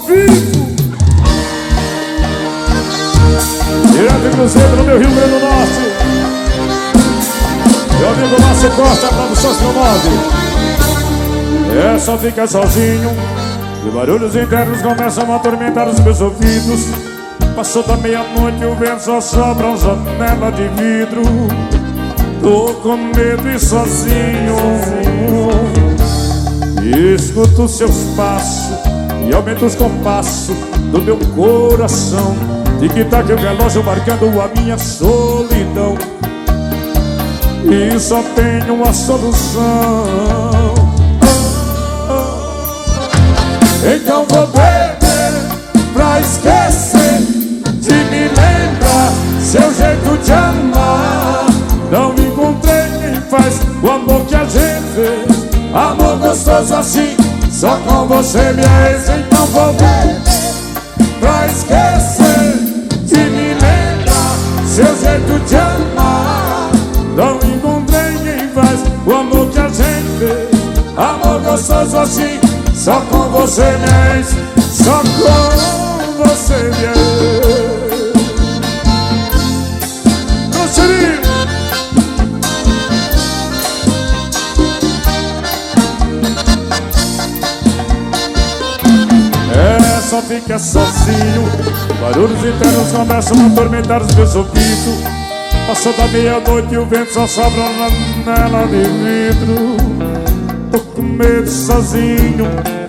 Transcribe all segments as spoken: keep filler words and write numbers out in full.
vivo. Direto de Cruzeiro, no meu Rio Grande do Norte. Meu amigo Márcio Costa, Produções Promove. É, só fica sozinho e barulhos internos começam a atormentar os meus ouvidos. Passou da meia-noite e o vento só sopra uma janela de vidro. Tô com medo e sozinho. E escuto os seus passos e aumento os compassos do meu coração. Tic-tac o relógio marcando a minha solidão. E só tenho uma solução. Então vou beber pra esquecer de me lembrar seu jeito de amar. Não encontrei quem faz o amor que a gente fez. Amor gostoso assim, só com você, minha ex. Então vou beber pra esquecer de me lembrar seu jeito de amar. Não encontrei quem faz o amor que a gente fez. Amor gostoso assim, só com você, minha ex. Só com você, minha ex. Grosseria. É, só fica sozinho. Barulhos internos começam a atormentar os meus ouvidos. Passou da meia-noite e o vento só sobra na janela de vidro. Tô com medo sozinho.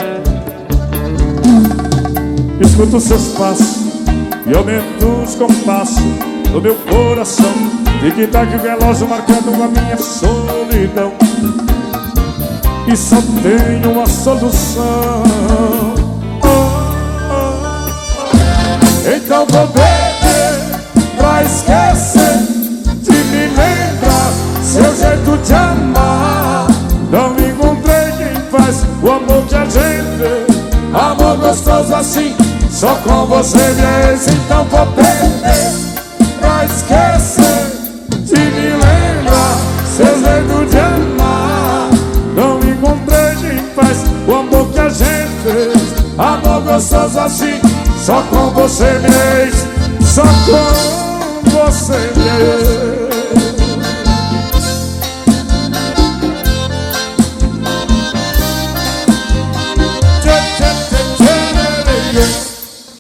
Escuto os seus passos e aumento os compassos do meu coração. Tic-tac o relógio marcando a minha solidão. E só tenho uma solução. Oh, oh, oh. Então vou beber pra esquecer de me lembrar seu jeito de amar. Não encontrei quem faz o amor que a gente fez. Amor gostoso assim, só com você, minha ex. Então vou beber pra esquecer de me lembrar seu jeito de amar. Não encontrei quem faz o amor que a gente fez. Amor gostoso assim, só com você, minha ex. Só com